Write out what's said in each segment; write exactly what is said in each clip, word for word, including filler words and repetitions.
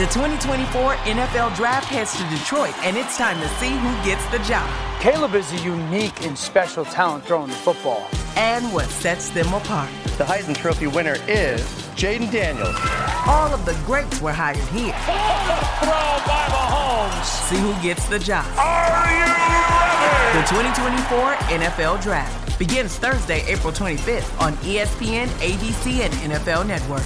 The twenty twenty-four N F L Draft heads to Detroit, and it's time to see who gets the job. Caleb is a unique and special talent throwing the football. And what sets them apart. The Heisman Trophy winner is Jaden Daniels. All of the greats were hired here. Throw by Mahomes. See who gets the job. Are you ready? The twenty twenty-four N F L Draft begins Thursday, April twenty-fifth on E S P N, A B C, and N F L Network.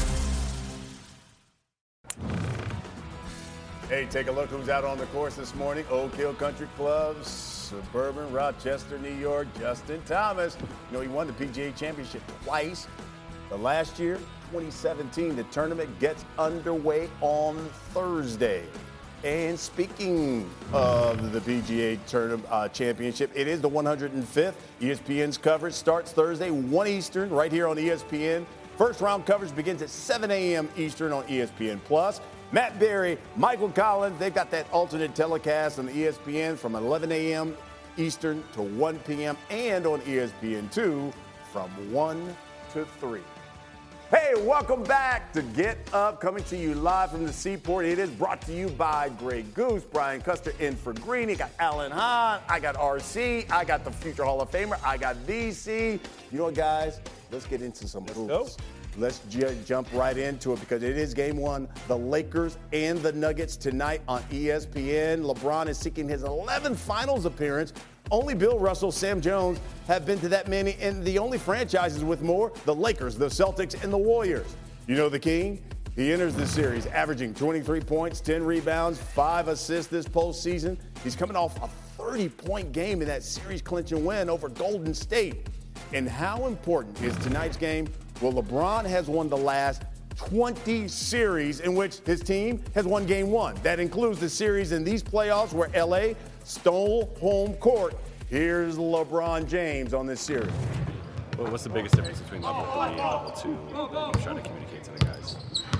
Hey, take a look who's out on the course this morning. Oak Hill Country Club, suburban Rochester, New York, Justin Thomas. You know, he won the P G A Championship twice. The last year, twenty seventeen, the tournament gets underway on Thursday. And speaking of the P G A tournament uh, championship, it is the one hundred fifth. E S P N's coverage starts Thursday, one Eastern, right here on E S P N. First round coverage begins at seven a.m. Eastern on E S P N Plus. Matt Berry, Michael Collins, they've got that alternate telecast on E S P N from eleven a.m. Eastern to one p.m. and on E S P N two from one to three. Hey, welcome back to Get Up, coming to you live from the Seaport. It is brought to you by Grey Goose. Brian Custer in for Greeny. Got Alan Hahn. I got R C. I got the future Hall of Famer. I got V C. You know what, guys? Let's get into some hoops. Let's j- jump right into it because it is game one. The Lakers and the Nuggets tonight on E S P N. LeBron is seeking his eleventh finals appearance. Only Bill Russell, Sam Jones have been to that many, and the only franchises with more, the Lakers, the Celtics, and the Warriors. You know the King? He enters the series averaging twenty-three points, ten rebounds, five assists this postseason. He's coming off a thirty-point game in that series-clinching win over Golden State. And how important is tonight's game? Well, LeBron has won the last twenty series in which his team has won game one. That includes the series in these playoffs where L A stole home court. Here's LeBron James on this series. Well, what's the biggest difference between level three and level two? What you're trying to communicate to the guys?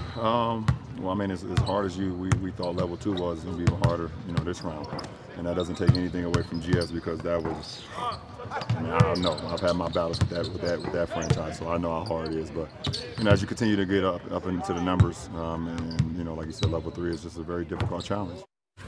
Um, well, I mean, as, as hard as you we, we thought level two was, it's going to be even harder, you know, this round. And that doesn't take anything away from G S because that was, I mean, I don't know. I've had my battles with that with that with that franchise, so I know how hard it is. But you know, as you continue to get up up into the numbers, um, and you know, like you said, level three is just a very difficult challenge.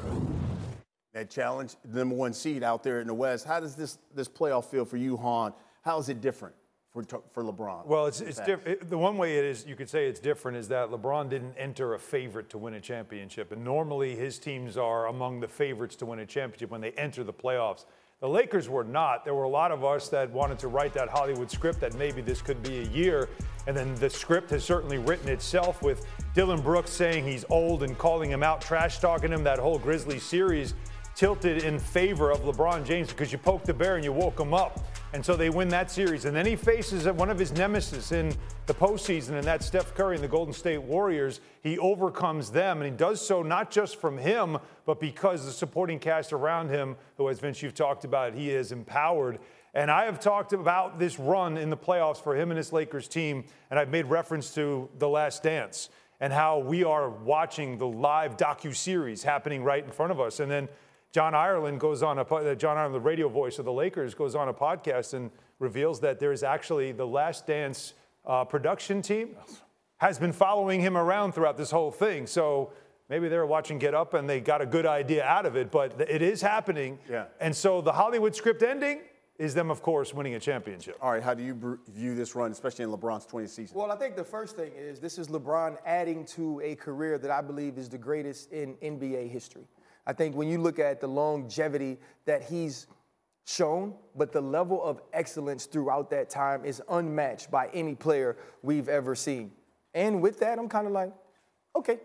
That challenge, the number one seed out there in the West. How does this this playoff feel for you, Han? How is it different for for LeBron? Well, it's it's different. The one way it is, you could say it's different, is that LeBron didn't enter a favorite to win a championship, and normally his teams are among the favorites to win a championship when they enter the playoffs. The Lakers were not. There were a lot of us that wanted to write that Hollywood script that maybe this could be a year. And then the script has certainly written itself with Dylan Brooks saying he's old and calling him out, trash talking him. That whole Grizzlies series tilted in favor of LeBron James because you poked the bear and you woke him up. And so they win that series. And then he faces one of his nemesis in the postseason, and that's Steph Curry and the Golden State Warriors. He overcomes them, and he does so not just from him, but because the supporting cast around him, who, as Vince, you've talked about, he is empowered. And I have talked about this run in the playoffs for him and his Lakers team, and I've made reference to The Last Dance and how we are watching the live docuseries happening right in front of us. And then John Ireland goes on, a, John Ireland, the radio voice of the Lakers, goes on a podcast and reveals that there is actually the Last Dance uh, production team has been following him around throughout this whole thing. So maybe they were watching Get Up and they got a good idea out of it, but it is happening. Yeah. And so the Hollywood script ending is them, of course, winning a championship. All right, how do you view this run, especially in LeBron's twentieth season? Well, I think the first thing is this is LeBron adding to a career that I believe is the greatest in N B A history. I think when you look at the longevity that he's shown, but the level of excellence throughout that time is unmatched by any player we've ever seen. And with that, I'm kind of like, okay.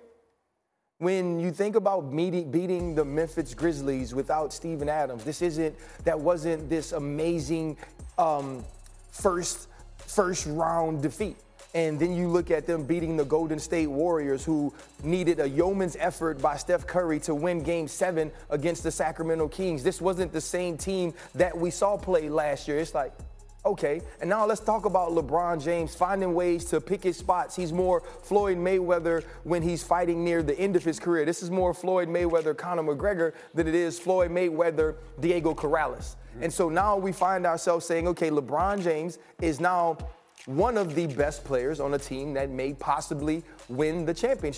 When you think about meeting, beating the Memphis Grizzlies without Steven Adams, this isn't, that wasn't this amazing um, first, first round defeat. And then you look at them beating the Golden State Warriors, who needed a yeoman's effort by Steph Curry to win Game seven against the Sacramento Kings. This wasn't the same team that we saw play last year. It's like, okay. And now let's talk about LeBron James finding ways to pick his spots. He's more Floyd Mayweather when he's fighting near the end of his career. This is more Floyd Mayweather, Conor McGregor than it is Floyd Mayweather, Diego Corrales. And so now we find ourselves saying, okay, LeBron James is now one of the best players on a team that may possibly win the championship.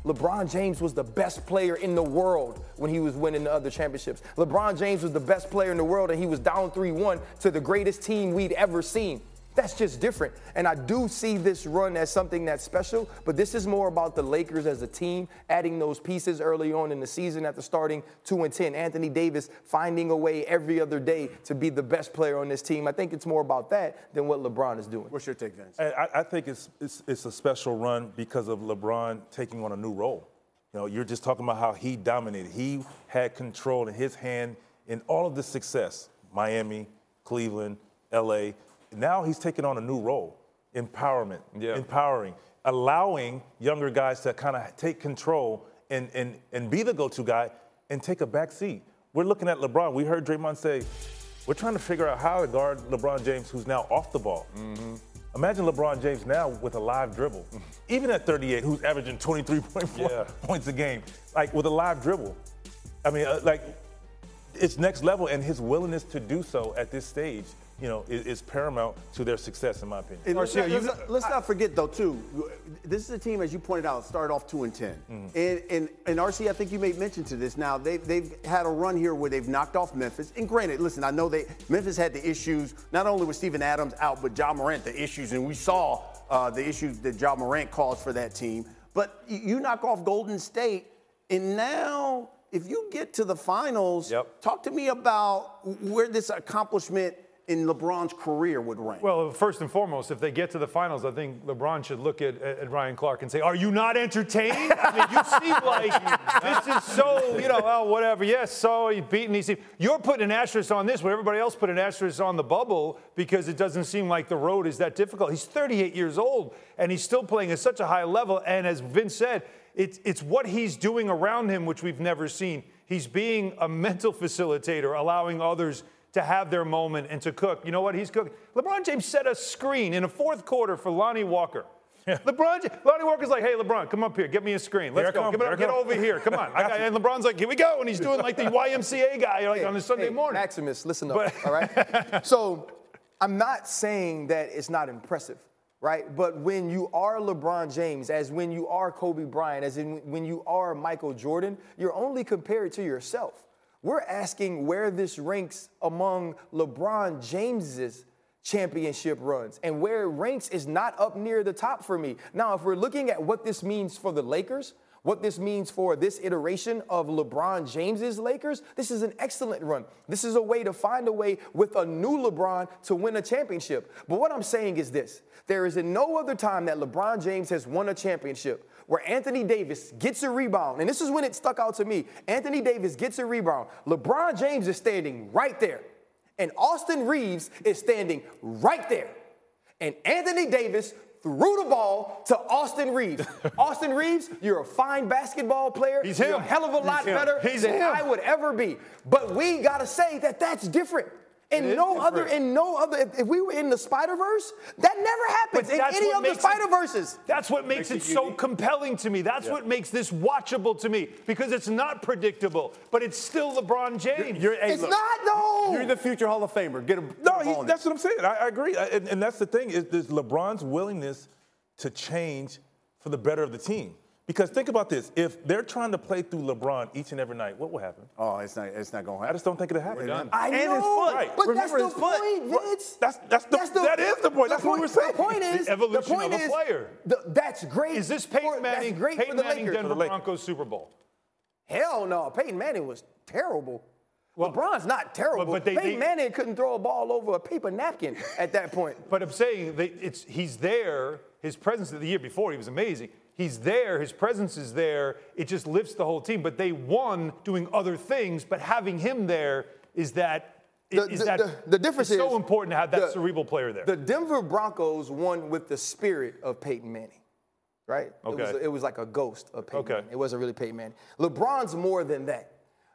LeBron James was the best player in the world when he was winning the other championships. LeBron James was the best player in the world, and he was down three one to the greatest team we'd ever seen. That's just different. And I do see this run as something that's special, but this is more about the Lakers as a team, adding those pieces early on in the season after starting two and ten. Anthony Davis finding a way every other day to be the best player on this team. I think it's more about that than what LeBron is doing. What's your take, Vince? I, I think it's, it's it's a special run because of LeBron taking on a new role. You know, you're just talking about how he dominated. He had control in his hand in all of the success. Miami, Cleveland, L A Now he's taking on a new role, empowerment, yeah. empowering, allowing younger guys to kind of take control and, and, and be the go-to guy and take a back seat. We're looking at LeBron. We heard Draymond say, we're trying to figure out how to guard LeBron James, who's now off the ball. Mm-hmm. Imagine LeBron James now with a live dribble. Even at thirty-eight, who's averaging twenty-three point four yeah. points a game, like with a live dribble. I mean, uh, like, it's next level, and his willingness to do so at this stage, you know, is, is paramount to their success, in my opinion. And let's, let's, let's, let's not forget, though, too, this is a team, as you pointed out, started off two and ten. Mm-hmm. And, and, and R C, I think you made mention to this. Now, they've, they've had a run here where they've knocked off Memphis. And granted, listen, I know they Memphis had the issues, not only with Steven Adams out, but Ja Morant, the issues. And we saw uh, the issues that Ja Morant caused for that team. But you knock off Golden State, and now if you get to the finals, yep. talk to me about where this accomplishment in LeBron's career would rank. Well, first and foremost, if they get to the finals, I think LeBron should look at, at Ryan Clark and say, are you not entertained? I mean, you seem like this is so, you know, well, whatever. Yes, so he's beaten. He You're putting an asterisk on this where everybody else put an asterisk on the bubble because it doesn't seem like the road is that difficult. He's thirty-eight years old, and he's still playing at such a high level. And as Vince said, it's, it's what he's doing around him, which we've never seen. He's being a mental facilitator, allowing others to have their moment and to cook. You know what? He's cooking. LeBron James set a screen in the fourth quarter for Lonnie Walker. Yeah. LeBron, Lonnie Walker's like, hey, LeBron, come up here. Get me a screen. Let's go. Come, get get over here. Come on. I got, and LeBron's like, here we go. And he's doing like the Y M C A guy like hey, on a Sunday hey, morning. Maximus, listen up, but, all right? So I'm not saying that it's not impressive, right? But when you are LeBron James, as when you are Kobe Bryant, as in when you are Michael Jordan, you're only compared to yourself. We're asking where this ranks among LeBron James's championship runs, and where it ranks is not up near the top for me. Now, if we're looking at what this means for the Lakers, what this means for this iteration of LeBron James's Lakers, this is an excellent run. This is a way to find a way with a new LeBron to win a championship. But what I'm saying is this. There is in no other time that LeBron James has won a championship where Anthony Davis gets a rebound, and this is when it stuck out to me. Anthony Davis gets a rebound. LeBron James is standing right there, and Austin Reeves is standing right there. And Anthony Davis threw the ball to Austin Reeves. Austin Reeves, you're a fine basketball player. He's you're him. a hell of a lot He's better He's than him. I would ever be. But we got to say that that's different. In no other, in no other, if, if we were in the Spider-Verse, that never happens in any of the Spider-Verses. That's what makes, makes it, it so compelling to me. That's yeah. what makes this watchable to me, because it's not predictable, but it's still LeBron James. You're, you're, hey, it's look, not, though. You're the future Hall of Famer. Get him. No, he, that's what I'm saying. I, I agree. I, and, and that's the thing, is, is LeBron's willingness to change for the better of the team. Because think about this. If they're trying to play through LeBron each and every night, what will happen? Oh, it's not It's not going to happen. I just don't think it'll happen. I and know, his foot. Right. But Remember that's the point, Vince. That's, that's, the, that's the, that is the point. That's the what point, we're saying. The point is, the evolution the point of a is, player. The, that's great. Is this Peyton for, Manning, that's great Peyton for the Manning Lakers. Denver Broncos Super Bowl? Hell no. Peyton Manning was terrible. Well, LeBron's not terrible. But, but they, Peyton they, Manning couldn't throw a ball over a paper napkin at that point. But I'm saying they, it's he's there. His presence the year before, he was amazing. He's there. His presence is there. It just lifts the whole team. But they won doing other things. But having him there is that the, is the, that the, the difference it's is so important to have that the, cerebral player there. The Denver Broncos won with the spirit of Peyton Manning, right? Okay. It was, it was like a ghost of Peyton okay. Manning. It wasn't really Peyton Manning. LeBron's more than that.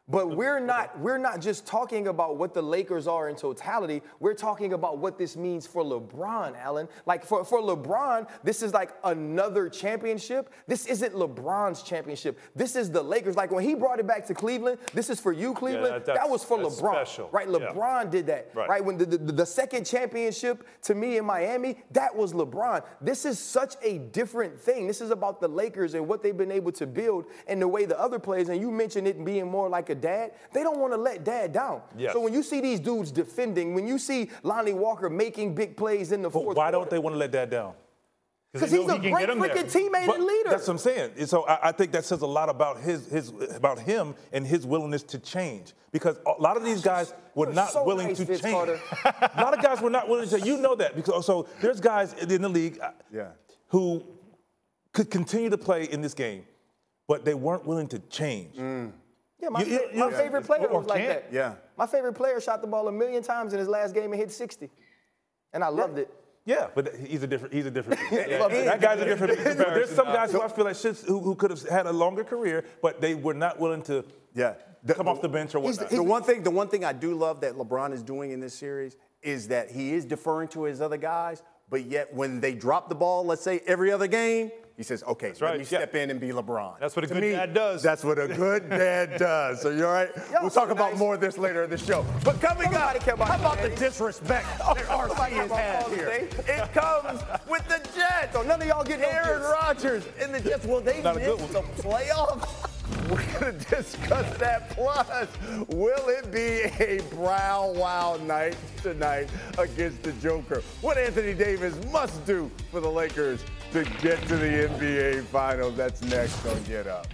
But we're not we're not just talking about what the Lakers are in totality. We're talking about what this means for LeBron, Allen. Like for, for LeBron, this is like another championship. This isn't LeBron's championship. This is the Lakers. Like when he brought it back to Cleveland, this is for you, Cleveland. Yeah, that, that was for that's LeBron. Special. Right? LeBron yeah. did that. Right. right? When the, the, the second championship to me in Miami, that was LeBron. This is such a different thing. This is about the Lakers and what they've been able to build and the way the other players, and you mentioned it being more like a dad, they don't want to let dad down. Yes. So when you see these dudes defending, when you see Lonnie Walker making big plays in the but fourth why quarter, don't they want to let dad down? Because he's a he great freaking teammate but and leader. That's what I'm saying. So I, I think that says a lot about his his about him and his willingness to change. Because a lot of these guys were You're not so willing nice, to Vince change. Carter. A lot of guys were not willing to. You know that because so there's guys in the league yeah. who could continue to play in this game, but they weren't willing to change. Mm. Yeah, my, You- you- my yeah. favorite player Or was like can't. that. Yeah. My favorite player shot the ball a million times in his last game and hit sixty. And I loved it. Yeah, but he's a different. He's a different. Love it. That guy's a different. But there's some guys who I feel like should, who, who could have had a longer career, but they were not willing to. Yeah. come off the bench or whatnot. The one thing, the one thing I do love that LeBron is doing in this series is that he is deferring to his other guys, but yet when they drop the ball, let's say every other game, he says, "Okay, let right. me step in and be LeBron." That's what a To good me, dad does. That's what a good dad does. So you're all right? Y'all We'll so talk about nice. more of this later in the show. But coming Nobody up, care about how you, about the Daddy. disrespect that R C Nobody care has about had Father's here? Day. It comes with the Jets. So none of y'all get no Aaron gifts. Rodgers and the Jets. Will they Not a good miss one. the playoffs? We're going to discuss that. Plus, will it be a brow wow night tonight against the Joker? What Anthony Davis must do for the Lakers to get to the N B A Finals. That's next on Get Up.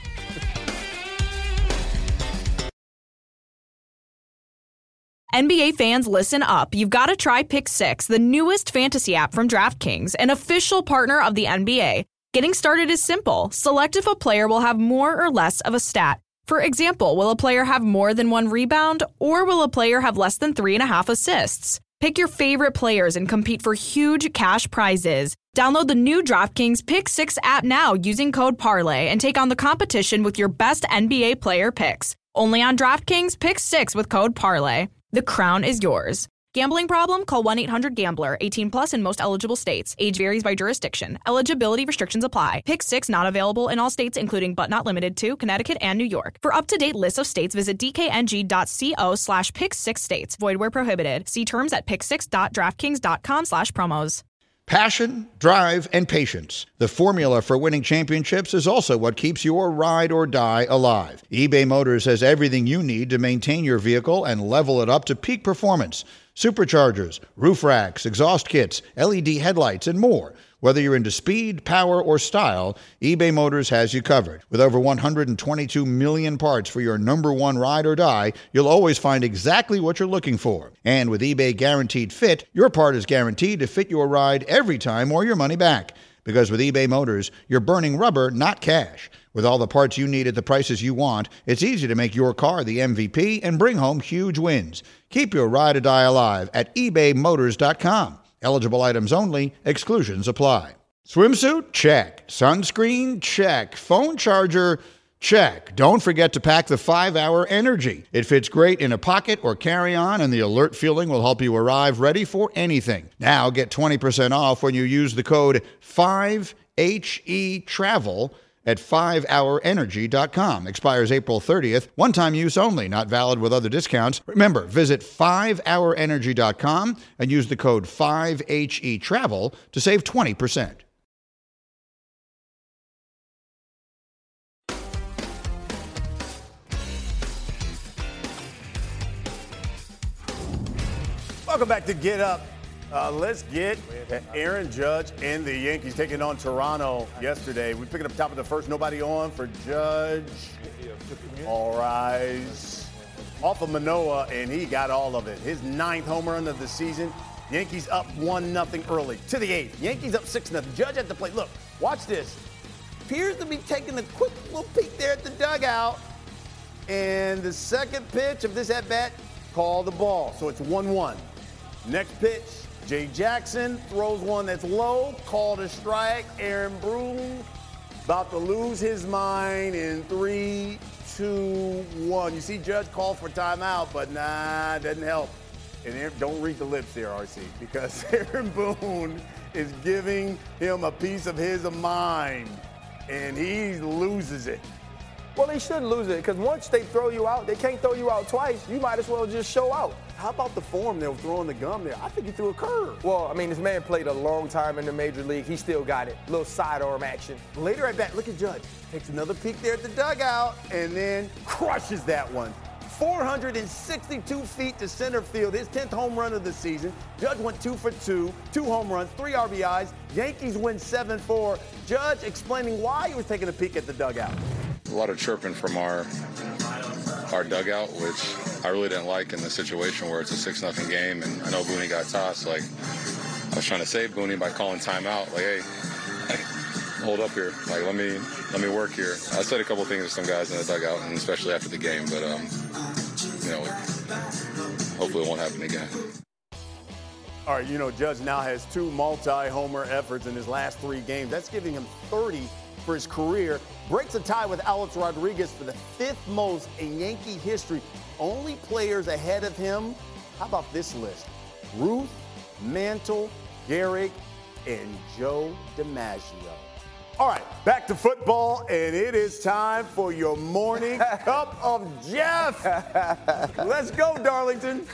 N B A fans, listen up. You've got to try Pick Six, the newest fantasy app from DraftKings, an official partner of the N B A. Getting started is simple. Select if a player will have more or less of a stat. For example, will a player have more than one rebound, or will a player have less than three and a half assists? Pick your favorite players and compete for huge cash prizes. Download the new DraftKings Pick Six app now using code Parlay and take on the competition with your best N B A player picks. Only on DraftKings Pick Six with code Parlay. The crown is yours. Gambling problem? Call one eight hundred gambler. eighteen plus in most eligible states. Age varies by jurisdiction. Eligibility restrictions apply. Pick Six not available in all states, including but not limited to Connecticut and New York. For up-to-date lists of states, visit dkng.co slash pick six states. Void where prohibited. See terms at pick six dot draftkings dot com slash promos. Passion, drive, and patience. The formula for winning championships is also what keeps your ride or die alive. eBay Motors has everything you need to maintain your vehicle and level it up to peak performance. Superchargers, roof racks, exhaust kits, L E D headlights, and more. Whether you're into speed, power, or style, eBay Motors has you covered. With over one hundred twenty-two million parts for your number one ride or die, you'll always find exactly what you're looking for. And with eBay Guaranteed Fit, your part is guaranteed to fit your ride every time or your money back. Because with eBay Motors, you're burning rubber, not cash. With all the parts you need at the prices you want, it's easy to make your car the M V P and bring home huge wins. Keep your ride or die alive at ebay motors dot com. Eligible items only. Exclusions apply. Swimsuit? Check. Sunscreen? Check. Phone charger? Check. Don't forget to pack the five hour Energy. It fits great in a pocket or carry-on, and the alert feeling will help you arrive ready for anything. Now get twenty percent off when you use the code five H E travel at five hour energy dot com. Expires April thirtieth. One-time use only, not valid with other discounts. Remember, visit five hour energy dot com and use the code five H E travel to save twenty percent. Welcome back to Get Up. Uh, let's get Aaron Judge and the Yankees taking on Toronto yesterday. We picked up top of the first, nobody on for Judge. All rise. Off of Manoah, and he got all of it. His ninth home run of the season. Yankees up one nothing early to the eighth. Yankees up six nothing. Judge at the plate. Look, watch this. Appears to be taking a quick little peek there at the dugout. And the second pitch of this at-bat, call the ball. So it's one one. Next pitch, Jay Jackson throws one that's low, called a strike. Aaron Boone about to lose his mind in three, two, one. You see Judge call for timeout, but nah, doesn't help. And Aaron, don't read the lips here, R C, because Aaron Boone is giving him a piece of his mind, and he loses it. Well, he shouldn't lose it, because once they throw you out, they can't throw you out twice. You might as well just show out. How about the form they were throwing the gum there? I think he threw a curve. Well, I mean, this man played a long time in the major league. He still got it. A little sidearm action. Later at bat, look at Judge. Takes another peek there at the dugout and then crushes that one. four hundred sixty-two feet to center field, his tenth home run of the season. Judge went two for two, two home runs, three R B Is. Yankees win seven four. Judge explaining why he was taking a peek at the dugout. A lot of chirping from our our dugout, which I really didn't like in the situation where it's a six nothing game, and I know Booney got tossed. Like, I was trying to save Booney by calling timeout. Like, hey, hold up here. Like, let me let me work here. I said a couple things to some guys in the dugout, and especially after the game, but um, you know, hopefully it won't happen again. All right, you know, Judge now has two multi-homer efforts in his last three games. That's giving him thirty for his career. Breaks a tie with Alex Rodriguez for the fifth most in Yankee history. Only players ahead of him. How about this list? Ruth, Mantle, Gehrig, and Joe DiMaggio. All right, back to football, and it is time for your morning cup of Jeff. Let's go, Darlington.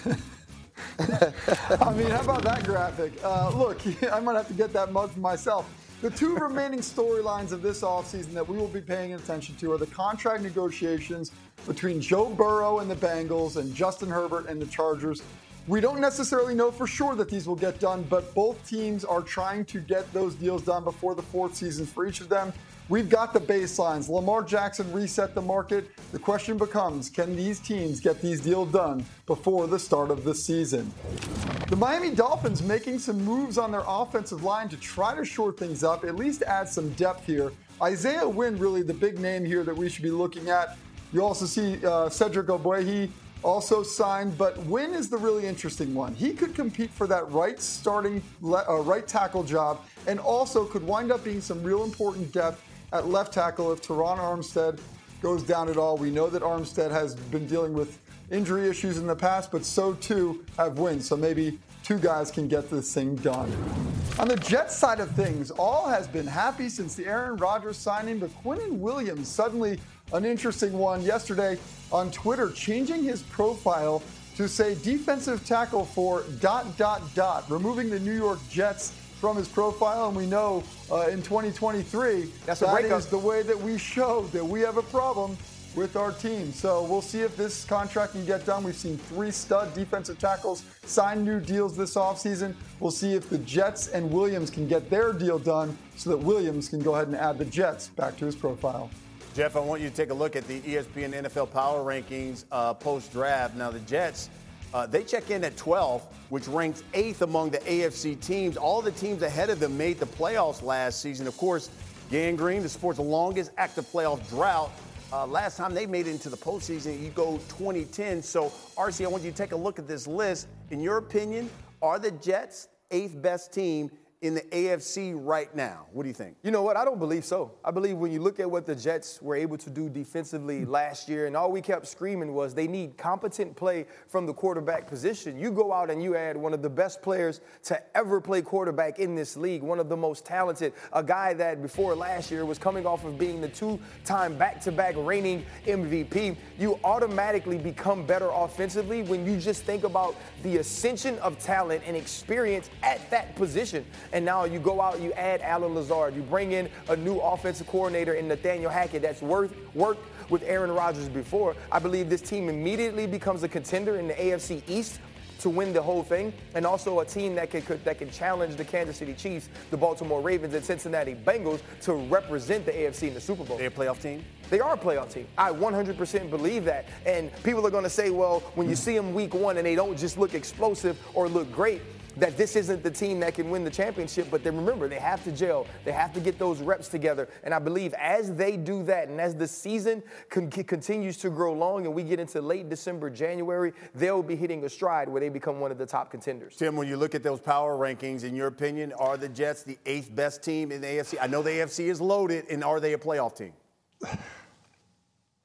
I mean, how about that graphic? Uh, look, I might have to get that mug for myself. The two remaining storylines of this offseason that we will be paying attention to are the contract negotiations between Joe Burrow and the Bengals and Justin Herbert and the Chargers. We don't necessarily know for sure that these will get done, but both teams are trying to get those deals done before the fourth season for each of them. We've got the baselines. Lamar Jackson reset the market. The question becomes, can these teams get these deals done before the start of the season? The Miami Dolphins making some moves on their offensive line to try to shore things up, at least add some depth here. Isaiah Wynn, really the big name here that we should be looking at. You also see uh, Cedric Ogbuehi also signed, but Wynn is the really interesting one. He could compete for that right starting le- uh, right tackle job, and also could wind up being some real important depth at left tackle if Teron Armstead goes down at all. We know that Armstead has been dealing with injury issues in the past, but so too have Wynn. So maybe two guys can get this thing done. On the Jets side of things, all has been happy since the Aaron Rodgers signing, but Quinnen Williams, suddenly an interesting one yesterday on Twitter, changing his profile to say defensive tackle for dot, dot, dot, removing the New York Jets from his profile. And we know uh, in twenty twenty-three, That's a that breakup. is the way that we show that we have a problem with our team. So we'll see if this contract can get done. We've seen three stud defensive tackles sign new deals this offseason. We'll see if the Jets and Williams can get their deal done so that Williams can go ahead and add the Jets back to his profile. Jeff, I want you to take a look at the E S P N N F L Power Rankings uh, post-draft. Now, the Jets, uh, they check in at twelve, which ranks eighth among the A F C teams. All the teams ahead of them made the playoffs last season. Of course, gangrene, the sport's longest active playoff drought. Uh, last time they made it into the postseason, you go twenty ten. So, R C, I want you to take a look at this list. In your opinion, are the Jets eighth best team in the A F C right now? What do you think? You know what? I don't believe so. I believe when you look at what the Jets were able to do defensively last year, and all we kept screaming was they need competent play from the quarterback position. You go out and you add one of the best players to ever play quarterback in this league, one of the most talented, a guy that before last year was coming off of being the two-time back-to-back reigning M V P. You automatically become better offensively when you just think about the ascension of talent and experience at that position. And now you go out, you add Alan Lazard, you bring in a new offensive coordinator in Nathaniel Hackett that's worth, worked with Aaron Rodgers before. I believe this team immediately becomes a contender in the A F C East to win the whole thing, and also a team that can, could, that can challenge the Kansas City Chiefs, the Baltimore Ravens, and Cincinnati Bengals to represent the A F C in the Super Bowl. They're a playoff team? They are a playoff team. I one hundred percent believe that. And people are going to say, well, when you see them week one and they don't just look explosive or look great, that this isn't the team that can win the championship. But then remember, they have to gel. They have to get those reps together. And I believe as they do that and as the season con- continues to grow long and we get into late December, January, they'll be hitting a stride where they become one of the top contenders. Tim, when you look at those power rankings, in your opinion, are the Jets the eighth best team in the A F C? I know the A F C is loaded, and are they a playoff team?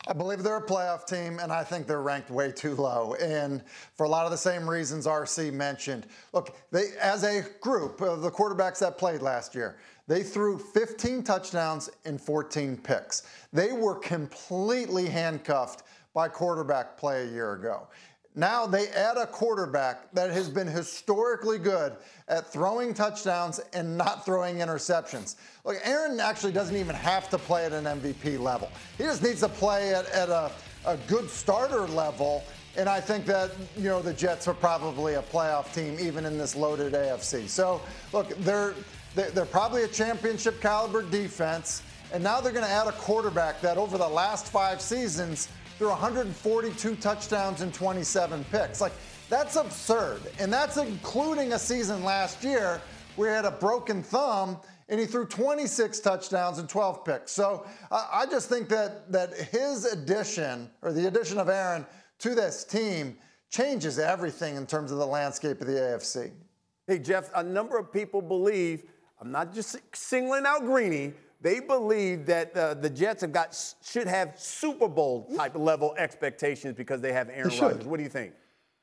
I believe they're a playoff team, and I think they're ranked way too low. And for a lot of the same reasons R C mentioned. Look, they, as a group of the quarterbacks that played last year, they threw fifteen touchdowns and fourteen picks. They were completely handcuffed by quarterback play a year ago. Now they add a quarterback that has been historically good at throwing touchdowns and not throwing interceptions. Look, Aaron actually doesn't even have to play at an M V P level. He just needs to play at, at a, a good starter level. And I think that, you know, the Jets are probably a playoff team, even in this loaded A F C. So, look, they're, they're probably a championship caliber defense. And now they're going to add a quarterback that over the last five seasons threw one hundred forty-two touchdowns and twenty-seven picks. Like, that's absurd. And that's including a season last year where he had a broken thumb and he threw twenty-six touchdowns and twelve picks. So uh, I just think that that his addition, or the addition of Aaron to this team, changes everything in terms of the landscape of the A F C. Hey, Jeff, a number of people believe, I'm not just singling out Greeny, they believe that uh, the Jets have got should have Super Bowl type level expectations because they have Aaron Rodgers. What do you think?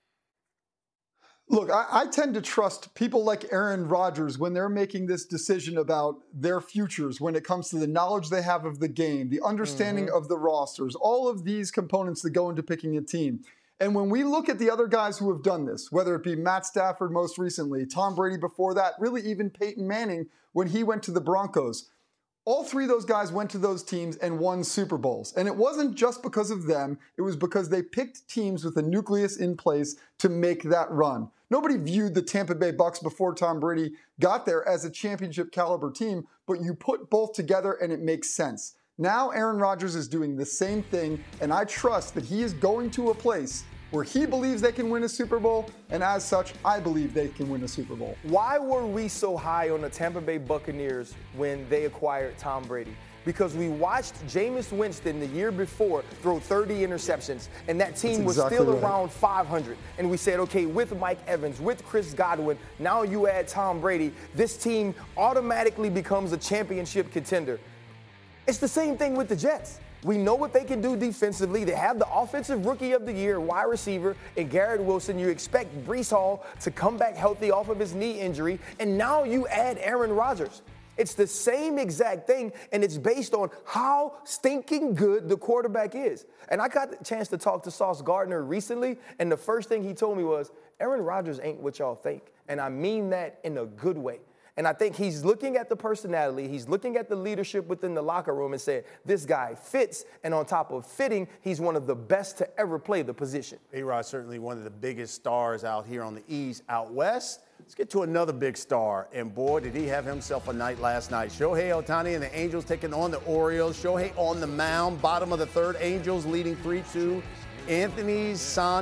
Look, I, I tend to trust people like Aaron Rodgers when they're making this decision about their futures when it comes to the knowledge they have of the game, the understanding mm-hmm. of the rosters, all of these components that go into picking a team. And when we look at the other guys who have done this, whether it be Matt Stafford most recently, Tom Brady before that, really even Peyton Manning when he went to the Broncos, all three of those guys went to those teams and won Super Bowls. And it wasn't just because of them. It was because they picked teams with a nucleus in place to make that run. Nobody viewed the Tampa Bay Bucks before Tom Brady got there as a championship caliber team, but you put both together and it makes sense. Now Aaron Rodgers is doing the same thing, and I trust that he is going to a place where he believes they can win a Super Bowl, and as such, I believe they can win a Super Bowl. Why were we so high on the Tampa Bay Buccaneers when they acquired Tom Brady? Because we watched Jameis Winston the year before throw thirty interceptions, and that team was exactly still right. around five hundred. And we said, okay, with Mike Evans, with Chris Godwin, now you add Tom Brady, this team automatically becomes a championship contender. It's the same thing with the Jets. We know what they can do defensively. They have the offensive rookie of the year, wide receiver, and Garrett Wilson. You expect Breece Hall to come back healthy off of his knee injury, and now you add Aaron Rodgers. It's the same exact thing, and it's based on how stinking good the quarterback is. And I got the chance to talk to Sauce Gardner recently, and the first thing he told me was, Aaron Rodgers ain't what y'all think. And I mean that in a good way. And I think he's looking at the personality, he's looking at the leadership within the locker room and saying, this guy fits, and on top of fitting, he's one of the best to ever play the position. A-Rod certainly one of the biggest stars out here on the East. Out West, let's get to another big star. And boy, did he have himself a night last night. Shohei Ohtani and the Angels taking on the Orioles. Shohei on the mound, bottom of the third, Angels leading three two. Anthony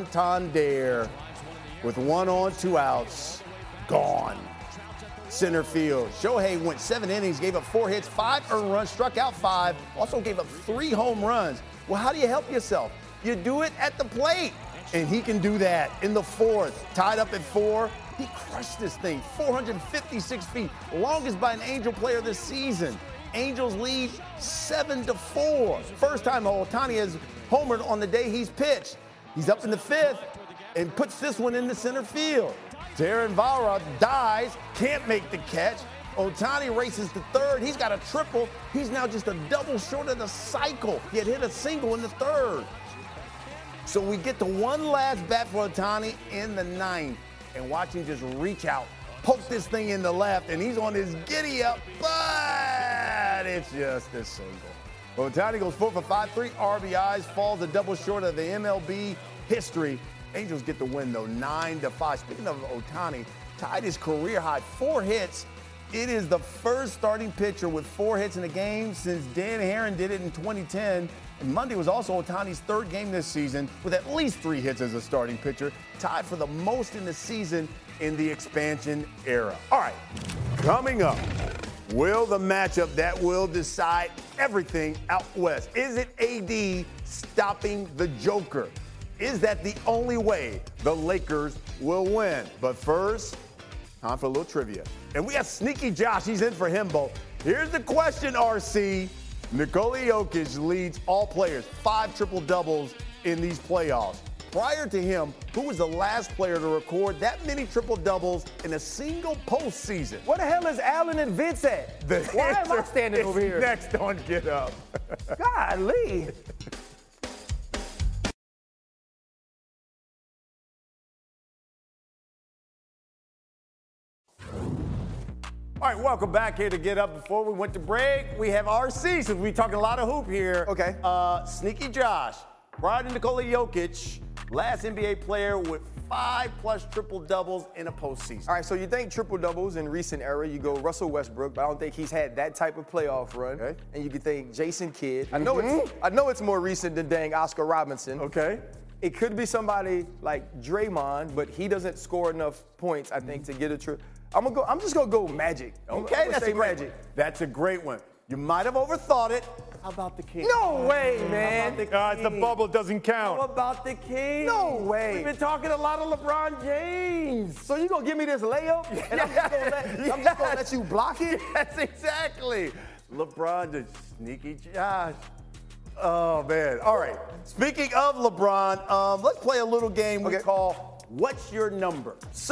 Santander with one on, two outs, gone. Center field. Shohei went seven innings, gave up four hits, five earned runs, struck out five, also gave up three home runs. Well, how do you help yourself? You do it at the plate. And he can do that in the fourth. Tied up at four. He crushed this thing. four hundred fifty-six feet. Longest by an Angel player this season. Angels lead seven to four. First time Ohtani has homered on the day he's pitched. He's up in the fifth and puts this one in the center field. Darren Vara dies, can't make the catch. Ohtani races to third. He's got a triple. He's now just a double short of the cycle. He had hit a single in the third. So we get to one last bat for Ohtani in the ninth. And watch him just reach out, poke this thing in the left, and he's on his giddy up, but it's just a single. Ohtani goes four for five, three R B Is, falls a double short of the M L B history. Angels get the win, though, nine to five. Speaking of Ohtani, tied his career high, four hits. It is the first starting pitcher with four hits in a game since Dan Herron did it in twenty ten. And Monday was also Ohtani's third game this season with at least three hits as a starting pitcher, tied for the most in the season in the expansion era. All right, coming up, will the matchup that will decide everything out west? Is it A D stopping the Joker? Is that the only way the Lakers will win? But first, time for a little trivia. And we have Sneaky Josh. He's in for Himbo. Here's the question, R C. Nikola Jokic leads all players, five triple-doubles in these playoffs. Prior to him, who was the last player to record that many triple-doubles in a single postseason? Where the hell is Allen and Vince at? The Why am I answer standing is over here? Next on Get Up. Golly. All right, welcome back here to Get Up. Before we went to break, we have our season. We're talking a lot of hoop here. Okay. Uh, Sneaky Josh, prior to Nikola Jokic, last N B A player with five plus triple doubles in a postseason. All right, so you think triple doubles in recent era, you go Russell Westbrook, but I don't think he's had that type of playoff run. Okay. And you could think Jason Kidd. I know Mhm. it's I know it's more recent than dang Oscar Robinson. Okay. It could be somebody like Draymond, but he doesn't score enough points, I think, to get a trip. I'm gonna go. I'm just gonna go Magic. I'm Okay, gonna that's say a great Magic. one. That's a great one. You might have overthought it. How about the King? No way, man. How about the Guys, the King? bubble doesn't count. How about the King? No way. We've been talking a lot of LeBron James. So you gonna give me this layup, and I'm just gonna let, I'm just gonna let you block it? Yes, exactly. LeBron, the Sneaky Josh. Oh, man. All right. Speaking of LeBron, um, let's play a little game we Okay. call What's Your Number?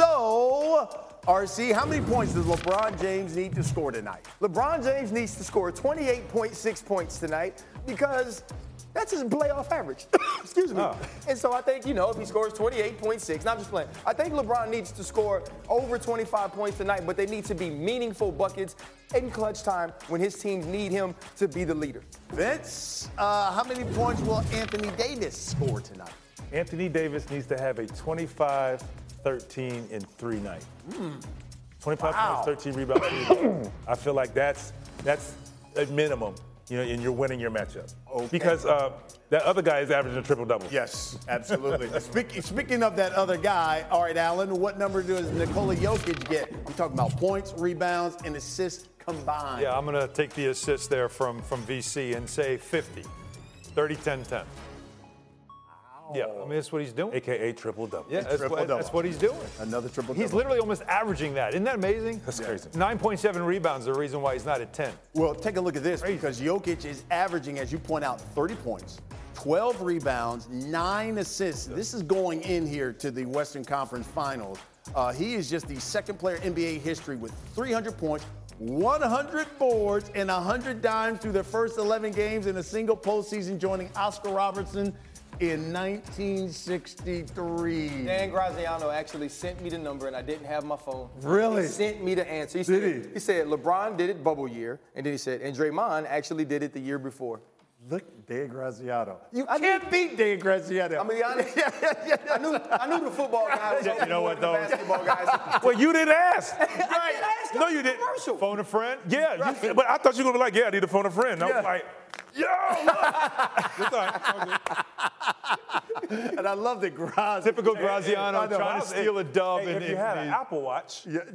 So, R C, how many points does LeBron James need to score tonight? LeBron James needs to score twenty-eight point six points tonight because that's his playoff average. Excuse me. Oh. And so I think, you know, if he scores twenty-eight point six, not just playing, I think LeBron needs to score over twenty-five points tonight, but they need to be meaningful buckets in clutch time when his teams need him to be the leader. Vince, uh, how many points will Anthony Davis score tonight? Anthony Davis needs to have a twenty-five, thirteen, and three night. Mm. twenty-five Wow. points, thirteen rebounds. three rebounds. I feel like that's that's a minimum, you know, and you're winning your matchup. Okay. Because uh, that other guy is averaging a triple double. Yes, absolutely. speaking, speaking of that other guy, all right, Alan, what number does Nikola Jokic get? I'm talking about points, rebounds, and assists combined. Yeah, I'm going to take the assist there from, from V C and say fifty. thirty, ten, ten. Yeah, I mean, that's what he's doing. A K A triple double. Yeah, that's what, that's what he's doing. Another triple He's double. literally almost averaging that. Isn't that amazing? That's crazy. nine point seven rebounds, the reason why he's not at ten. Well, take a look at this because Jokic is averaging, as you point out, thirty points, twelve rebounds, nine assists. This is going in here to the Western Conference Finals. Uh, he is just the second player in N B A history with three hundred points, one hundred boards, and one hundred dimes through their first eleven games in a single postseason, joining Oscar Robertson in nineteen sixty-three. Dan Graziano actually sent me the number, and I didn't have my phone. Really? He sent me the answer. He Did said, he? he said LeBron did it bubble year, and then he said, and Draymond actually did it the year before. Look at Dan Graziano. You I can't beat Dan Graziano. I'm gonna be honest. I knew I knew the football guys. Yeah, you know what, though? The basketball guys. Well, you didn't ask. I didn't ask. No, you didn't. Commercial. Phone a friend? Yeah, you, but I thought you were gonna be like, yeah, I need to phone a friend. I Yeah. was like, yo, look. It's all right. It's all good. And I love the Graz. Typical I Graziano know. trying to steal a dub. Hey, and, if you and- had and- an Apple Watch, Yeah.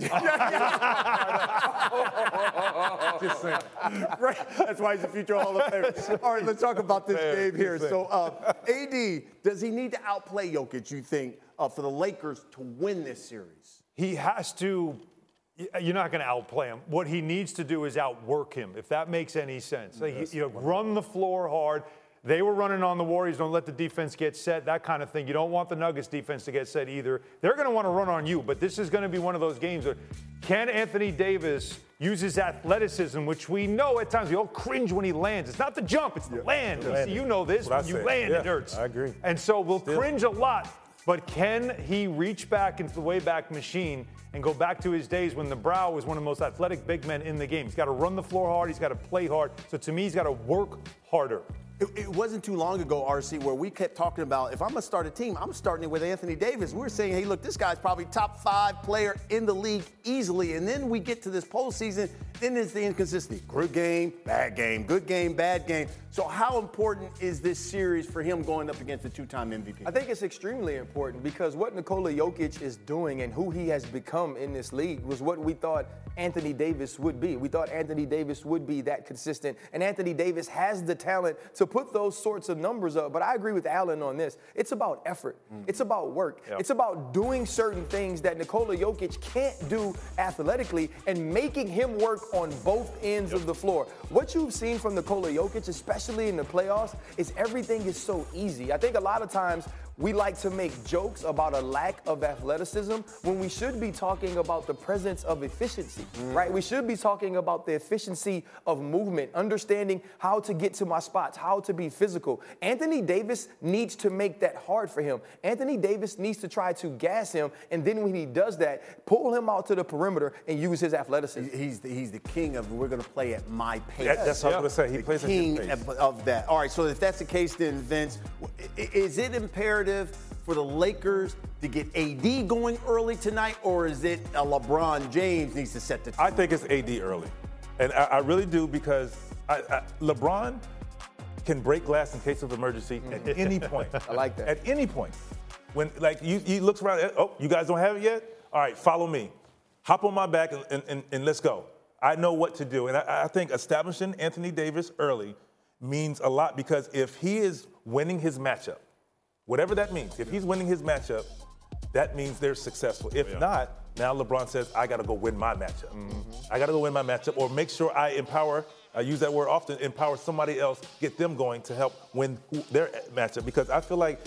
just saying. Right. That's why he's a future Hall of Famer. All right, let's talk about this Fair. game here. Fair. So, uh, A D, does he need to outplay Jokic, you think, uh, for the Lakers to win this series? He has to. You're not going to outplay him. What he needs to do is outwork him, if that makes any sense. Like, Yes. you know, run the floor hard. They were running on the Warriors. Don't let the defense get set, that kind of thing. You don't want the Nuggets defense to get set either. They're going to want to run on you, but this is going to be one of those games where can Anthony Davis use his athleticism, which we know at times we all cringe when he lands. It's not the jump, it's the land. The See, you know this. That's what I When you said. land, Yeah, it hurts. I agree. And so we'll Still. cringe a lot, but can he reach back into the Wayback Machine and go back to his days when the Brow was one of the most athletic big men in the game? He's got to run the floor hard. He's got to play hard. So to me, he's got to work harder. It, it wasn't too long ago, R C, where we kept talking about if I'm going to start a team, I'm starting it with Anthony Davis. We were saying, hey, look, this guy's probably top five player in the league easily. And then we get to this postseason, then it's the inconsistency. Good game, bad game, good game, bad game. So how important is this series for him going up against the two-time M V P? I think it's extremely important because what Nikola Jokic is doing and who he has become in this league was what we thought Anthony Davis would be. We thought Anthony Davis would be that consistent, and Anthony Davis has the talent to put those sorts of numbers up. But I agree with Alan on this. It's about effort. Mm. It's about work. Yep. It's about doing certain things that Nikola Jokic can't do athletically and making him work on both ends yep. of the floor. What you've seen from Nikola Jokic, especially in the playoffs, is everything is so easy. I think a lot of times we like to make jokes about a lack of athleticism when we should be talking about the presence of efficiency, mm. right? We should be talking about the efficiency of movement, understanding how to get to my spots, how to be physical. Anthony Davis needs to make that hard for him. Anthony Davis needs to try to gas him, and then when he does that, pull him out to the perimeter and use his athleticism. He's the, he's the king of we're going to play at my pace. That, that's what yeah. I was going to say. He the plays king at his pace. Of, of that. All right, so if that's the case, then, Vince, is it imperative for the Lakers to get A D going early tonight, or is it a LeBron James needs to set the tone? I think it's A D early. And I, I really do because I, I, LeBron can break glass in case of emergency at any point. I like that. At any point. When, like, you, he looks around, oh, you guys don't have it yet? All right, follow me. Hop on my back and, and, and, and let's go. I know what to do. And I, I think establishing Anthony Davis early means a lot because if he is winning his matchup, whatever that means, if he's winning his matchup, that means they're successful. If yeah. not, now LeBron says, I got to go win my matchup. Mm-hmm. I got to go win my matchup or make sure I empower, I use that word often, empower somebody else, get them going to help win their matchup. Because I feel like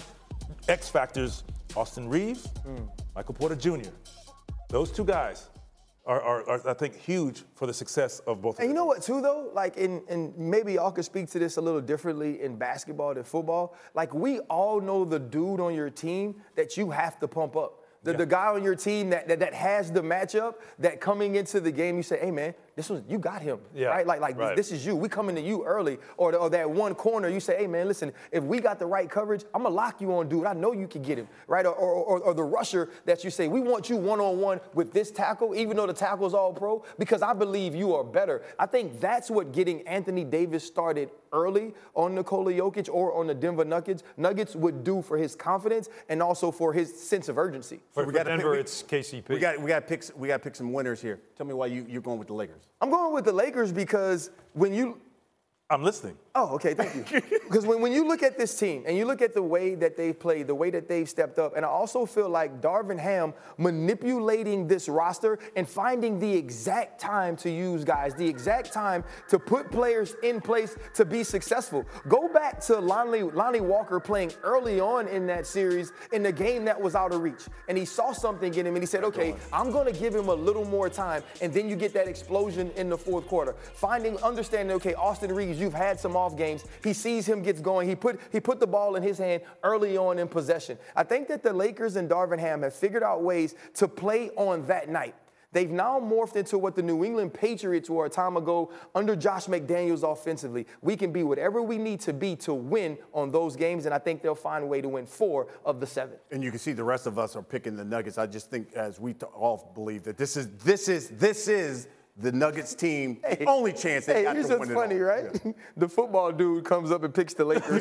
X factors, Austin Reeves, mm. Michael Porter Junior, those two guys Are, are, are, I think, huge for the success of both of them. And you know what, too, though? Like, in, and maybe y'all could speak to this a little differently in basketball than football. Like, we all know the dude on your team that you have to pump up. The, yeah. the guy on your team that, that that has the matchup that coming into the game, you say, hey, man, this was, you got him, yeah. right? Like, like right. this is you. We coming to you early. Or, the, or that one corner, you say, hey, man, listen, if we got the right coverage, I'm going to lock you on, dude. I know you can get him, right? Or, or, or, or the rusher that you say, we want you one-on-one with this tackle, even though the tackle's all pro, because I believe you are better. I think that's what getting Anthony Davis started early on Nikola Jokic or on the Denver Nuggets, Nuggets would do for his confidence and also for his sense of urgency. So for, we for got Denver, pick, it's K C P. We got we got to pick we got to pick some winners here. Tell me why you you're going with the Lakers. I'm going with the Lakers because when you I'm listening. Oh, okay, thank you. Because when, when you look at this team and you look at the way that they've played, the way that they've stepped up, and I also feel like Darvin Ham manipulating this roster and finding the exact time to use guys, the exact time to put players in place to be successful. Go back to Lonnie, Lonnie Walker playing early on in that series in the game that was out of reach. And he saw something in him and he said, okay, I'm going to give him a little more time. And then you get that explosion in the fourth quarter. Finding, understanding, okay, Austin Reeves, you've had some off games. He sees him gets going. He put he put the ball in his hand early on in possession. I think that the Lakers and Darvin Ham have figured out ways to play on that night. They've now morphed into what the New England Patriots were a time ago under Josh McDaniels offensively. We can be whatever we need to be to win on those games, and I think they'll find a way to win four of the seven. And you can see the rest of us are picking the Nuggets. I just think, as we all believe, that this is this is this is. the Nuggets team, hey, the only chance they hey, got to win it all. Here's what's funny, right? Yeah. The football dude comes up and picks the Lakers.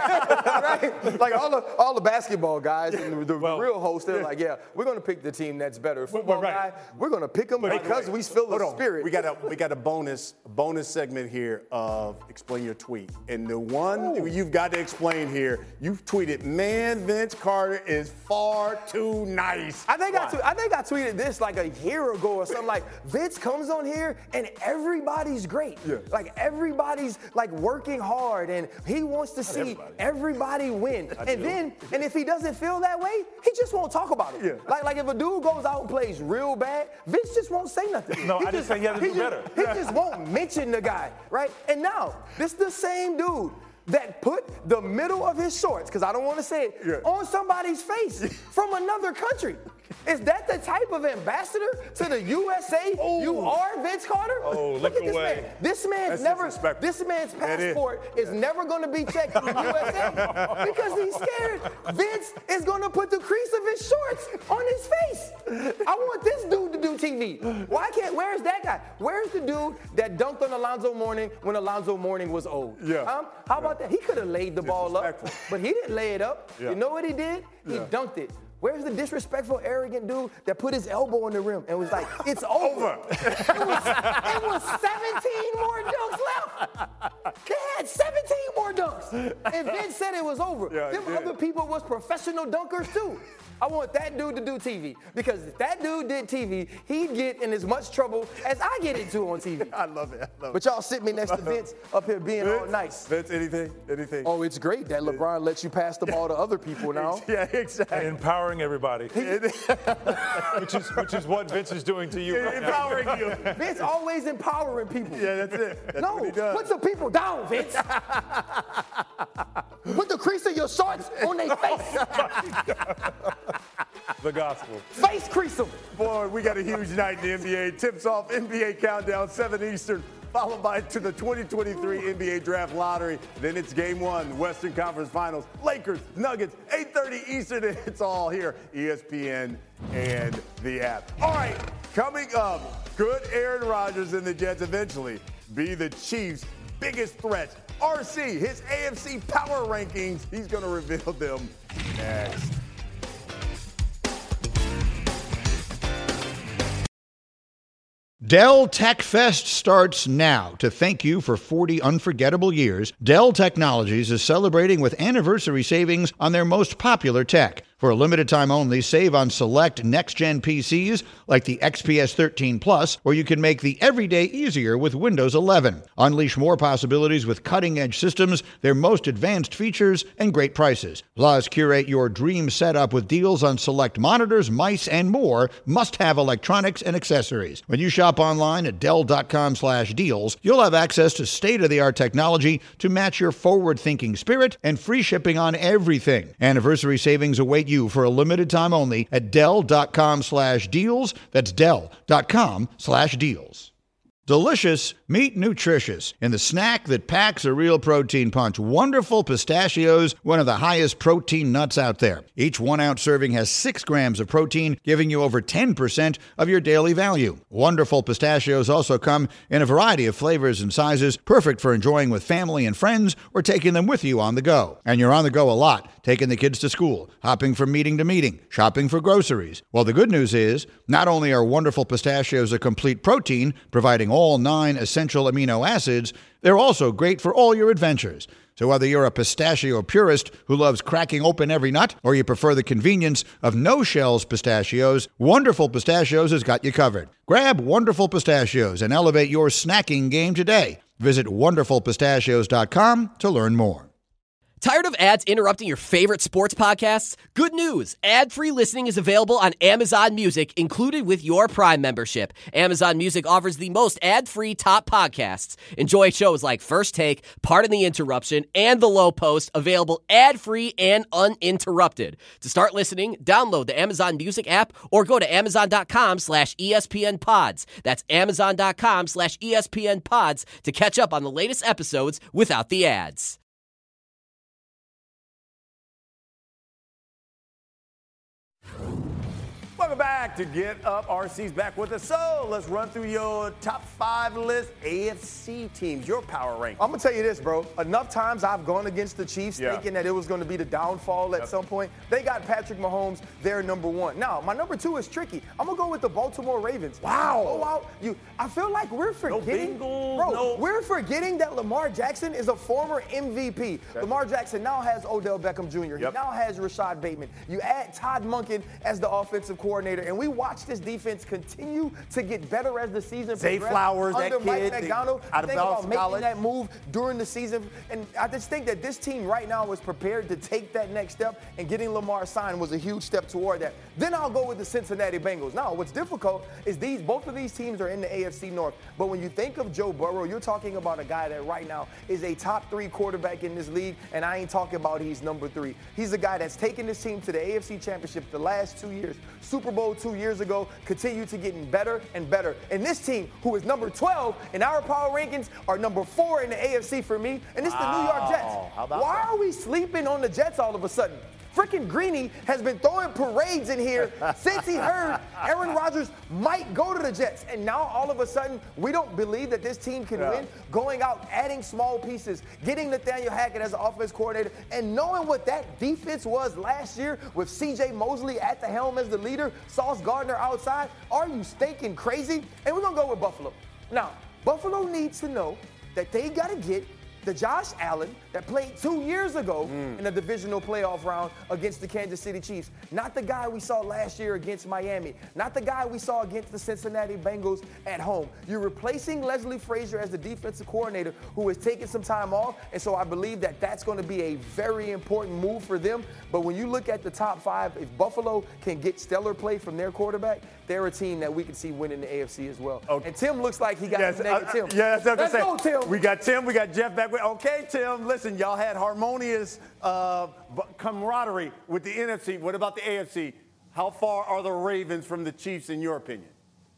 right? Like all the all the basketball guys and the, the well, real hosts, they're yeah. like, yeah, we're going to pick the team that's better. Football well, right. guy, we're going to pick them but because we feel the spirit. We got a we got a bonus bonus segment here of Explain Your Tweet. And the one Ooh. you've got to explain here, you've tweeted, man, Vince Carter is far too nice. I think I, t- I think I tweeted this like a year ago or something like, Vince comes on here and everybody's great. Yeah. Like everybody's like working hard and he wants to Not see everybody, everybody win. I and do. then, and if he doesn't feel that way, he just won't talk about it. Yeah. Like, like if a dude goes out and plays real bad, Vince just won't say nothing. No, he I just say he has to do just, better. He just won't mention the guy, right? And now, this is the same dude that put the middle of his shorts, because I don't want to say it, yeah. on somebody's face from another country. Is that the type of ambassador to the U S A Ooh. You are, Vince Carter? Oh, look, look at this away. man. This man's never. This man's passport is. is never going to be checked in the U S A because he's scared. Vince is going to put the crease of his shorts on his face. I want this dude to do T V. Why can't? Where's that guy? Where's the dude that dunked on Alonzo Mourning when Alonzo Mourning was old? Yeah. Um, how yeah. about that? He could have laid the ball up, but he didn't lay it up. Yeah. You know what he did? He yeah. dunked it. Where's the disrespectful, arrogant dude that put his elbow on the rim and was like, it's over? it, was, it was seventeen more dunks left. They had seventeen more dunks. And Vince said it was over. Yeah, Them other people was professional dunkers too. I want that dude to do T V because if that dude did T V, he'd get in as much trouble as I get into on T V. I love it. I love but y'all sit me next to Vince up here being Vince, all nice. Vince, anything? Anything? Oh, it's great that LeBron lets you pass the ball to other people now. Yeah, exactly. And empowering everybody. which is which is what Vince is doing to you. Yeah, right empowering now. you. Vince always empowering people. Yeah, that's it. That's no, what he does. put the people down, Vince. Put the crease of your shorts on their face. The gospel. Face crease them. Boy, we got a huge night in the N B A. Tips off N B A Countdown, seven Eastern, followed by to the twenty twenty-three N B A Draft Lottery. Then it's game one, Western Conference Finals. Lakers, Nuggets, eight thirty Eastern. It's all here, E S P N and the app. All right, coming up, could Aaron Rodgers and the Jets eventually be the Chiefs' biggest threat? R C, his A F C power rankings, he's going to reveal them next. Dell Tech Fest starts now. To thank you for forty unforgettable years, Dell Technologies is celebrating with anniversary savings on their most popular tech. For a limited time only, save on select next-gen P Cs like the X P S thirteen Plus, or you can make the everyday easier with Windows eleven. Unleash more possibilities with cutting-edge systems, their most advanced features, and great prices. Plus, curate your dream setup with deals on select monitors, mice, and more must-have electronics and accessories. When you shop online at Dell dot com slash deals, you'll have access to state-of-the-art technology to match your forward-thinking spirit and free shipping on everything. Anniversary savings await you for a limited time only at Dell dot com slash deals. That's Dell dot com slash deals. Delicious, meet nutritious in the snack that packs a real protein punch. Wonderful Pistachios, one of the highest protein nuts out there. Each one-ounce serving has six grams of protein, giving you over ten percent of your daily value. Wonderful Pistachios also come in a variety of flavors and sizes, perfect for enjoying with family and friends or taking them with you on the go. And you're on the go a lot, taking the kids to school, hopping from meeting to meeting, shopping for groceries. Well, the good news is, not only are Wonderful Pistachios a complete protein, providing all nine essential amino acids, they're also great for all your adventures. So whether you're a pistachio purist who loves cracking open every nut, or you prefer the convenience of no-shells pistachios, Wonderful Pistachios has got you covered. Grab Wonderful Pistachios and elevate your snacking game today. Visit wonderful pistachios dot com to learn more. Tired of ads interrupting your favorite sports podcasts? Good news! Ad-free listening is available on Amazon Music, included with your Prime membership. Amazon Music offers the most ad-free top podcasts. Enjoy shows like First Take, Pardon the Interruption, and The Low Post, available ad-free and uninterrupted. To start listening, download the Amazon Music app or go to amazon.com slash ESPN pods. That's amazon.com slash ESPN pods to catch up on the latest episodes without the ads. Welcome back to Get Up. R C's back with us. So let's run through your top five list A F C teams, your power rank. I'm going to tell you this, bro. Enough times I've gone against the Chiefs yeah. thinking that it was going to be the downfall at yep. some point. They got Patrick Mahomes, their number one. Now, my number two is tricky. I'm going to go with the Baltimore Ravens. Wow. Oh, wow. You, I feel like we're forgetting. No Bengals, bro, no. we're forgetting that Lamar Jackson is a former M V P. Okay. Lamar Jackson now has Odell Beckham Junior Yep. He now has Rashad Bateman. You add Todd Monken as the offensive coordinator, and we watch this defense continue to get better as the season Zay progresses. Flowers, under that Mike kid, McDonald, out of think about making college. that move during the season. And I just think that this team right now is prepared to take that next step, and getting Lamar signed was a huge step toward that. Then I'll go with the Cincinnati Bengals. Now, what's difficult is these both of these teams are in the A F C North. But when you think of Joe Burrow, you're talking about a guy that right now is a top three quarterback in this league, and I ain't talking about he's number three. He's a guy that's taken this team to the A F C Championship the last two years, Super Super Bowl two years ago, continue to getting better and better. And this team, who is number twelve in our power rankings, are number four in the A F C for me, and it's wow. the New York Jets. How about Why that? are we sleeping on the Jets all of a sudden? Freaking Greeny has been throwing parades in here since he heard Aaron Rodgers might go to the Jets. And now all of a sudden, we don't believe that this team can yeah. win. Going out, adding small pieces, getting Nathaniel Hackett as an offense coordinator, and knowing what that defense was last year with C J Mosley at the helm as the leader, Sauce Gardner outside. Are you stinking crazy? And we're going to go with Buffalo. Now, Buffalo needs to know that they got to get the Josh Allen that played two years ago mm. in a divisional playoff round against the Kansas City Chiefs. Not the guy we saw last year against Miami. Not the guy we saw against the Cincinnati Bengals at home. You're replacing Leslie Frazier as the defensive coordinator who is taking some time off, and so I believe that that's going to be a very important move for them. But when you look at the top five, if Buffalo can get stellar play from their quarterback, they're a team that we can see winning the A F C as well. Okay. And Tim looks like he got yes, his naked uh, Tim. Yeah, that's what Let's I'm go, saying. Tim. We got Tim, we got Jeff back. Okay, Tim, listen, y'all had harmonious uh, camaraderie with the N F C. What about the A F C? How far are the Ravens from the Chiefs, in your opinion?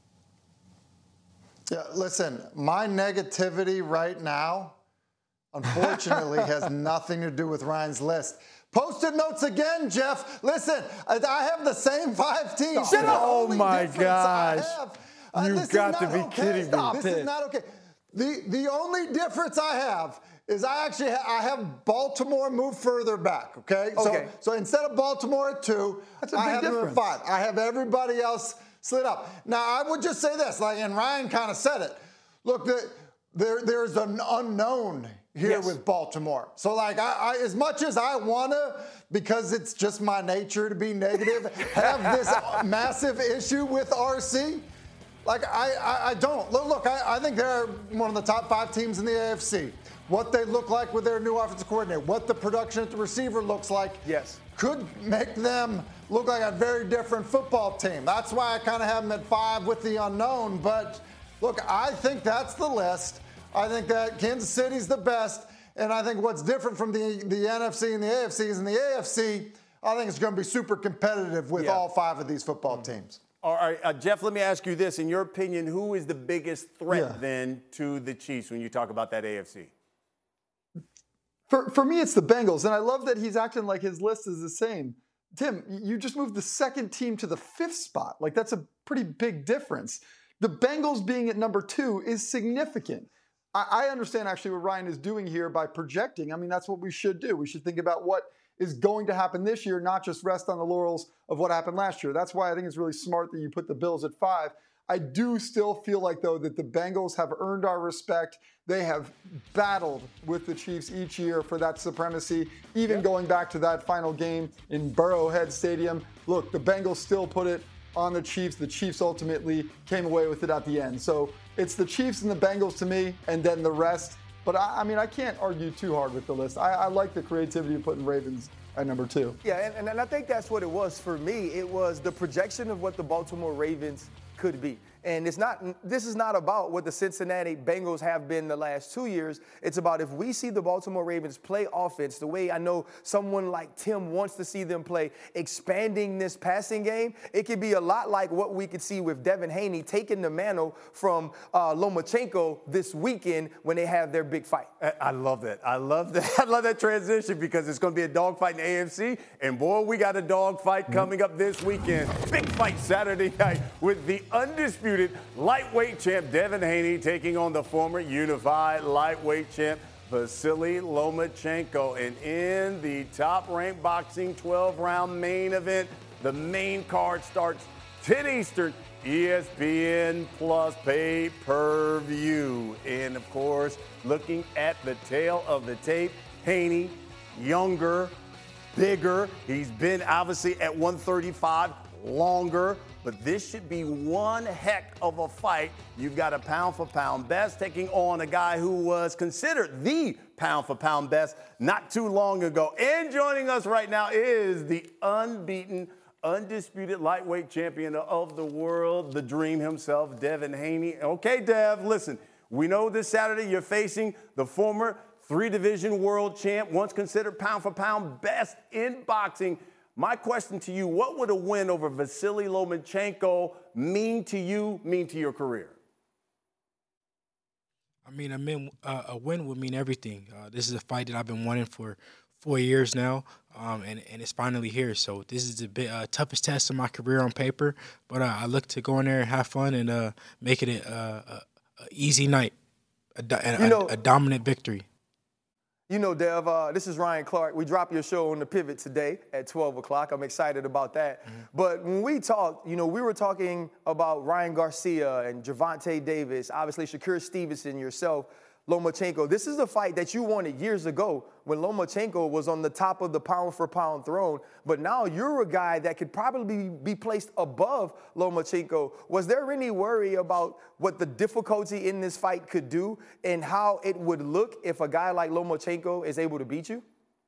Yeah, listen, my negativity right now, unfortunately, has nothing to do with Ryan's list. Post-it notes again, Jeff. Listen, I have the same five teams. Shut up. Oh, my gosh. Uh, You've got to be okay. kidding me. Stop this it. is not okay. The, the only difference I have is I actually ha- I have Baltimore move further back, okay? Okay. So, so instead of Baltimore at two, That's a I big have them difference. at five. I have everybody else slid up. Now, I would just say this, like, and Ryan kind of said it. Look, the, there, there's an unknown here yes. with Baltimore. So, like, I, I, as much as I want to, because it's just my nature to be negative, have this massive issue with R C, like, I, I, I don't. Look, look I, I think they're one of the top five teams in the A F C. What they look like with their new offensive coordinator, what the production at the receiver looks like, yes, could make them look like a very different football team. That's why I kind of have them at five with the unknown. But, look, I think that's the list. I think that Kansas City's the best. And I think what's different from the, the N F C and the A F C is in the A F C, I think it's going to be super competitive with yeah. all five of these football mm-hmm. teams. All right, uh, Jeff, let me ask you this. In your opinion, who is the biggest threat yeah. then to the Chiefs when you talk about that A F C? For, for me, it's the Bengals, and I love that he's acting like his list is the same. Tim, you just moved the second team to the fifth spot. Like, that's a pretty big difference. The Bengals being at number two is significant. I, I understand actually what Ryan is doing here by projecting. I mean, that's what we should do. We should think about what is going to happen this year, not just rest on the laurels of what happened last year. That's why I think it's really smart that you put the Bills at five. I do still feel like, though, that the Bengals have earned our respect. They have battled with the Chiefs each year for that supremacy, even yep. going back to that final game in Burrowhead Stadium. Look, the Bengals still put it on the Chiefs. The Chiefs ultimately came away with it at the end. So it's the Chiefs and the Bengals to me, and then the rest. But, I, I mean, I can't argue too hard with the list. I, I like the creativity of putting Ravens at number two. Yeah, and, and I think that's what it was for me. It was the projection of what the Baltimore Ravens could be. And it's not. This is not about what the Cincinnati Bengals have been the last two years. It's about if we see the Baltimore Ravens play offense the way I know someone like Tim wants to see them play, expanding this passing game, it could be a lot like what we could see with Devin Haney taking the mantle from uh, Lomachenko this weekend when they have their big fight. I love that. I love that. I love that transition because it's going to be a dogfight in the A F C. And, boy, we got a dogfight coming up this weekend. Big fight Saturday night with the undisputed lightweight champ Devin Haney taking on the former unified lightweight champ Vasily Lomachenko. And in the top-ranked boxing twelve-round main event, the main card starts ten Eastern, E S P N Plus pay-per-view. And, of course, looking at the tail of the tape, Haney, younger, bigger. He's been, obviously, at one thirty-five longer. But this should be one heck of a fight. You've got a pound-for-pound best taking on a guy who was considered the pound-for-pound best not too long ago. And joining us right now is the unbeaten, undisputed lightweight champion of the world, the Dream himself, Devin Haney. Okay, Dev, listen, we know this Saturday you're facing the former three-division world champ, once considered pound-for-pound best in boxing, My question to you, what would a win over Vasily Lomachenko mean to you, mean to your career? I mean, I mean uh, a win would mean everything. Uh, this is a fight that I've been wanting for four years now, um, and, and it's finally here. So this is the bit, uh, toughest test of my career on paper, but uh, I look to go in there and have fun and uh, make it an a, a easy night, a, a, You know- a, a dominant victory. You know, Dev, uh, this is Ryan Clark. We drop your show on the Pivot today at twelve o'clock. I'm excited about that. Mm-hmm. But when we talked, you know, we were talking about Ryan Garcia and Gervonta Davis, obviously Shakur Stevenson, yourself, Lomachenko. This is a fight that you wanted years ago when Lomachenko was on the top of the pound-for-pound throne. But now you're a guy that could probably be placed above Lomachenko. Was there any worry about what the difficulty in this fight could do and how it would look if a guy like Lomachenko is able to beat you?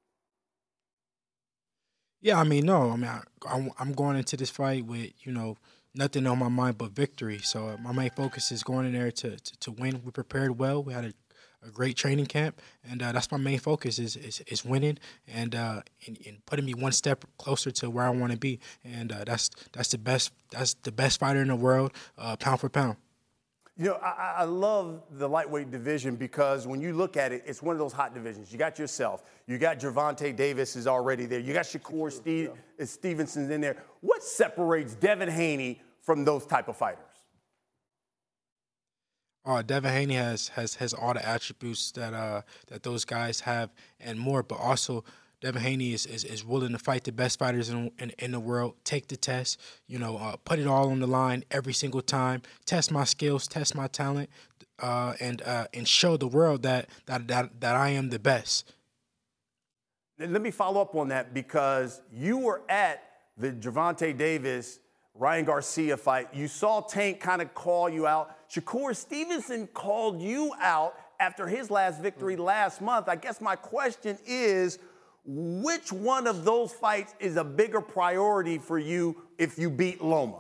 Yeah, I mean, no. I mean, I, I'm, I'm going into this fight with, you know, nothing on my mind but victory. So uh, my main focus is going in there to, to, to win. We prepared well. We had a a great training camp, and uh, that's my main focus is is, is winning and, uh, and and putting me one step closer to where I want to be, and uh, that's that's the best that's the best fighter in the world, uh, pound for pound. You know, I, I love the lightweight division because when you look at it, it's one of those hot divisions. You got yourself, you got Gervonta Davis is already there, you got Shakur Steve, Stevenson's in there. What separates Devin Haney from those type of fighters? Uh, Devin Haney has, has has all the attributes that uh that those guys have and more, but also Devin Haney is, is, is willing to fight the best fighters in, in in the world, take the test, you know, uh, put it all on the line every single time, test my skills, test my talent, uh, and uh, and show the world that that that that I am the best. Let me follow up on that because you were at the Gervonta Davis Ryan Garcia fight. You saw Tank kind of call you out. Shakur Stevenson called you out after his last victory last month. I guess my question is, which one of those fights is a bigger priority for you if you beat Loma?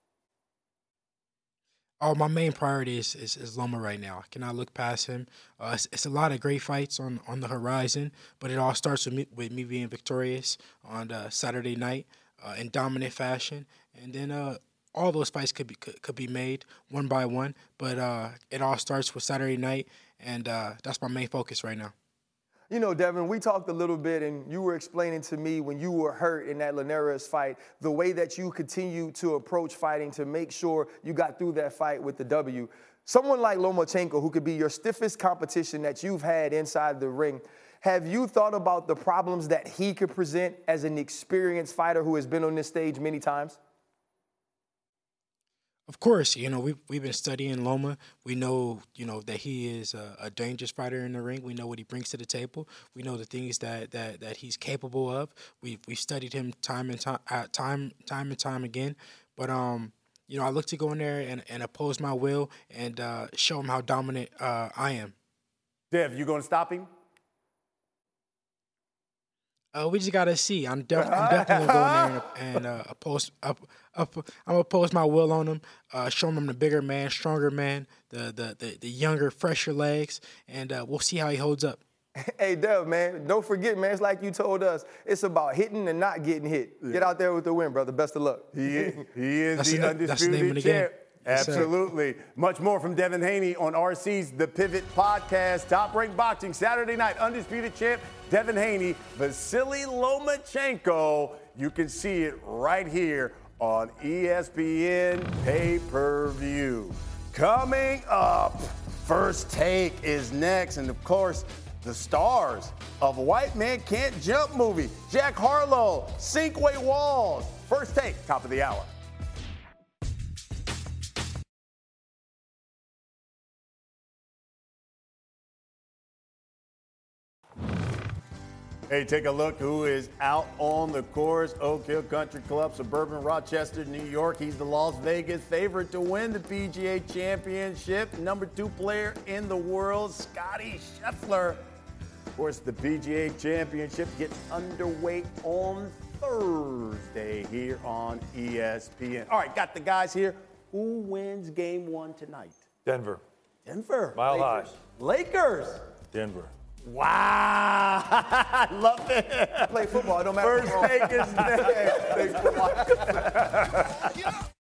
Oh, my main priority is, is, is Loma right now. I cannot look past him. Uh, it's, it's a lot of great fights on, on the horizon, but it all starts with me, with me being victorious on uh, Saturday night uh, in dominant fashion. And then uh, all those fights could be could, could be made one by one, but uh, it all starts with Saturday night, and uh, that's my main focus right now. You know, Devin, we talked a little bit, and you were explaining to me when you were hurt in that Linares fight, the way that you continue to approach fighting to make sure you got through that fight with the W. Someone like Lomachenko, who could be your stiffest competition that you've had inside the ring, have you thought about the problems that he could present as an experienced fighter who has been on this stage many times? Of course, you know, we've, we've been studying Loma. We know, you know, that he is a, a dangerous fighter in the ring. We know what he brings to the table. We know the things that that, that he's capable of. We've, we've studied him time and time, uh, time, time and time again. But, um, you know, I look to go in there and, and oppose my will and uh, show him how dominant uh, I am. Dev, you going to stop him? Uh, we just gotta see. I'm, def- I'm definitely gonna go in there and, and uh, oppose. Up, up, I'm gonna oppose my will on him. Uh, show him I'm the bigger man, stronger man, the the the, the younger, fresher legs, and uh, we'll see how he holds up. Hey, Dev, man, don't forget, man. It's like you told us. It's about hitting and not getting hit. Yeah. Get out there with the win, brother. Best of luck. He is, he is that's the, the undisputed that's the name of the champ. Game. Absolutely. Yes, much more from Devin Haney on R C's The Pivot Podcast. Top Rank Boxing, Saturday night, undisputed champ Devin Haney, Vasily Lomachenko. You can see it right here on E S P N pay-per-view. Coming up, First Take is next, and of course, the stars of White Man Can't Jump movie, Jack Harlow, Sinkway Walls. First Take, top of the hour. Hey, take a look who is out on the course. Oak Hill Country Club, suburban Rochester, New York. He's the Las Vegas favorite to win the P G A Championship. Number two player in the world, Scottie Scheffler. Of course, the P G A Championship gets underway on Thursday here on E S P N. All right, got the guys here. Who wins game one tonight? Denver. Denver. Mile Lakers. high. Lakers. Denver. Wow. I love it. Play football. It don't matter. First take is next. Thanks for watching.